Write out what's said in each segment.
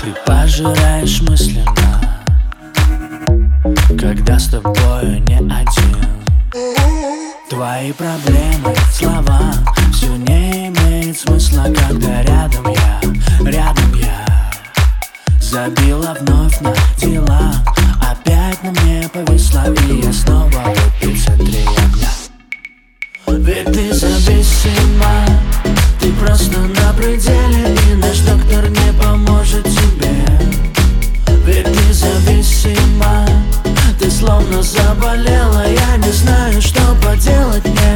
Ты пожираешь мысленно, когда с тобою не один. Твои проблемы, слова, все не имеет смысла, когда рядом я. Забила вновь на дела, опять на мне повисла, и я снова в эпицентре огня. Ведь ты зависима, ты просто на пределе, и наш доктор не поможет тебе. Ведь ты зависима, ты словно заболела, я не знаю, что поделать мне.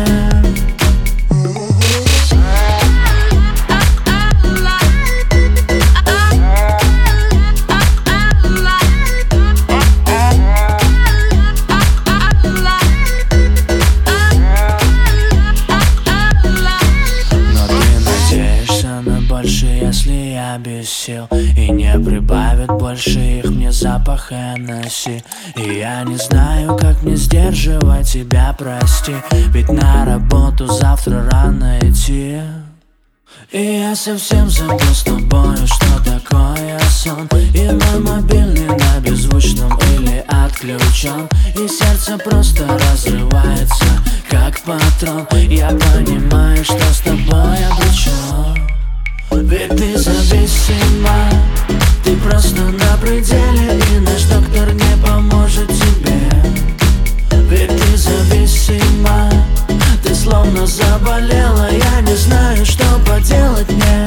Если я без сил и не прибавят больше их мне запах Hennessy, и я не знаю, как мне сдерживать тебя, прости, ведь на работу завтра рано идти. И я совсем забыл с тобою, что такое сон, и мой мобильный на беззвучном или отключен, и сердце просто разрывается, как патрон. Я понимаю, что с тобой обречен. Ведь ты зависима, ты просто на пределе, и наш доктор не поможет тебе. Ведь ты зависима, ты словно заболела, я не знаю, что поделать мне.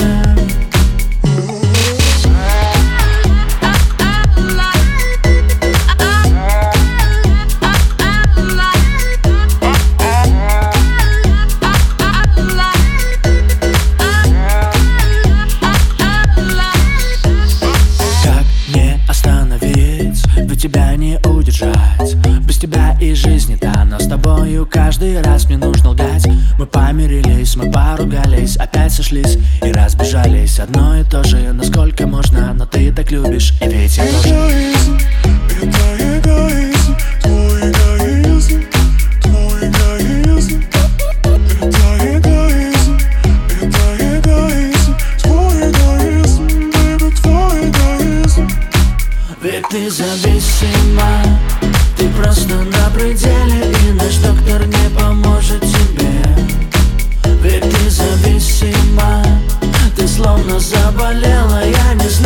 Тебя не удержать, без тебя и жизнь не та, но с тобою каждый раз мне нужно лгать. Мы помирились, мы поругались, опять сошлись и разбежались. Одно и то же, насколько можно, но ты так любишь, и ведь я тоже. Эгоизм, твой эгоизм, твой эгоизм. Это эгоизм, твой эгоизм, baby, твой эгоизм. Ведь ты зависима, ты просто на пределе, и наш доктор не поможет тебе. Ведь ты зависима, ты словно заболела, я не знаю.